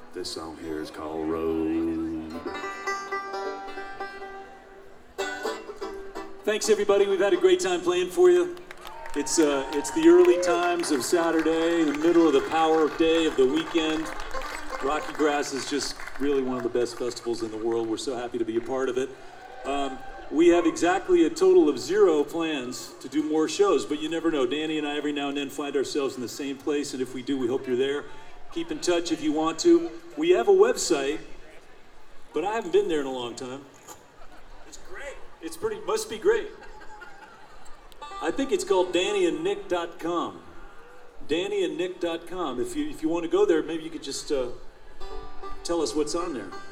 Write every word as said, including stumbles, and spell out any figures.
This song here is called Road. Thanks, everybody. We've had a great time playing for you. It's uh, it's the early times of Saturday, the middle of the power of day of the weekend. Rocky Grass is just really one of the best festivals in the world. We're so happy to be a part of it. Um, we have exactly a total of zero plans to do more shows, but you never know. Danny and I every now and then find ourselves in the same place, and if we do, we hope you're there. Keep in touch if you want to. We have a website, but I haven't been there in a long time. It's great. It's pretty, must be great. I think it's called danny and nick dot com. danny and nick dot com. If you, if you want to go there, maybe you could just uh, tell us what's on there.